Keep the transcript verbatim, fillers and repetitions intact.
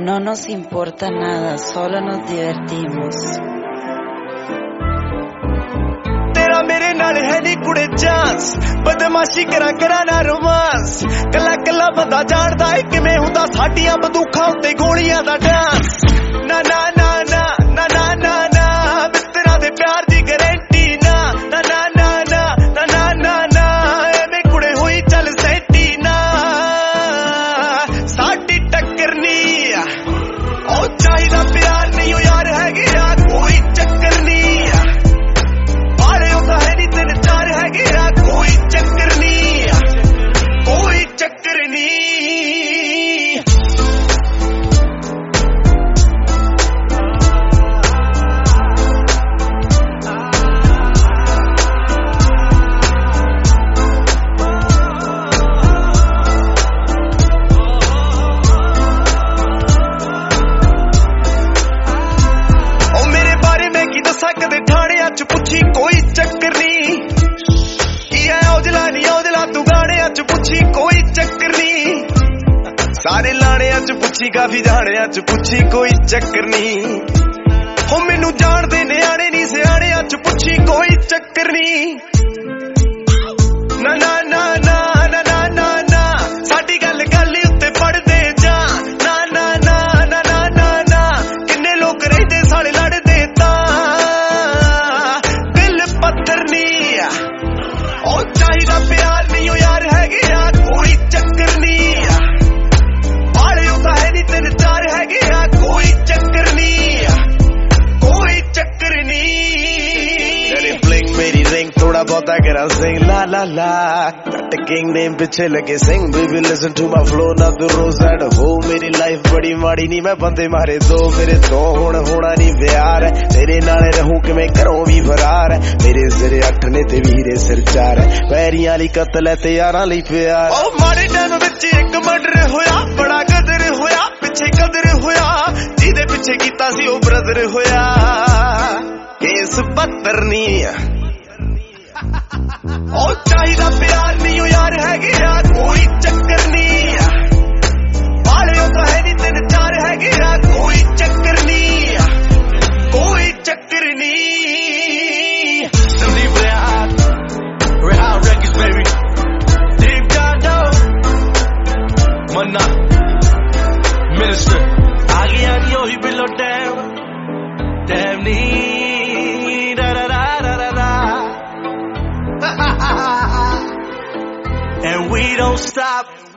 No nos importa nada, solo nos divertimos. तेरा मेरे नाल है नी कुड़े चांस बदमाशी करा करा ना रोमांस कला कला बंदा जानदा है किवें हुंदा साडियां बंदूखां उत्ते गोलियां दा डांस ना ना ना ना ना ना ना ना मित्तरां दे प्यार दी गारंटी ना ना ना ना ना ना ना ना ना एवें कुड़े होई चल सैटी ना साडी टक्कर नी ओ चाहिदा प्यार नहीं ओ यार है गया कोई चक्कर नी कोई चक्कर नहीं कोई चक्कर नहीं ओ मेरे बारे में की दसा कदे ठाणे अच पुछी कोई चक्कर नहीं पुछी कोई चक्कर नहीं सारे लाने अच पुछी काफी जाने अच पुछी कोई चक्कर नहीं हो मैनू जानदे न्याणे नहीं सियाणे अच पुछी कोई चक्कर नहीं ना ना ना ना ना ना ना ना साडी गल गल उत्ते पढ़दे जा ना ना ना ना ना ना ना किन्ने लोग रहिंदे साले लड़दे तां दिल पत्थर नहीं ओ चाहिदा प्यार नहीं ओ यार है गया कोई चक्कर नहीं बाले उता है नहीं तेरे चार है गया कोई चक्कर नहीं कोई चक्कर नहीं तेरे ब्लिंग मेरी रिंग थोड़ा बहुता करा सिंग ला ला ला कट किंग नेम पीछे लगे Singh baby listen to my flow ना द रोज एट हो मेरी लाइफ बड़ी माड़ी नहीं मैं बंदे मारे दो मेरे दो हुण होना नहीं प्यार है तेरे नाले रहूं कि मैं घरों भी फरार है मेरे सिर अठ ने ते वीरे सिर चार है पैरियां वाली कतल है ते यारां लई प्यार ओ माड़े टाइम विच एक मर्डर होया बड़ा कदर होया पिछे कदर होया जिहदे पिछे कीता सी ओ ब्रदर होया केस बदतर नहीं ओ चाहिदा प्यार नहीं ओ यार है गया कोई चक्कर नहीं बाले उता है नहीं तीन चार है गया कोई चक्कर नहीं कोई चक्कर नहीं Sandeep Rehan Rehan records baby Deep Dondo Manna Minister आगे आगे ओही बिलो डैम डैम नी da da da da da da and we don't stop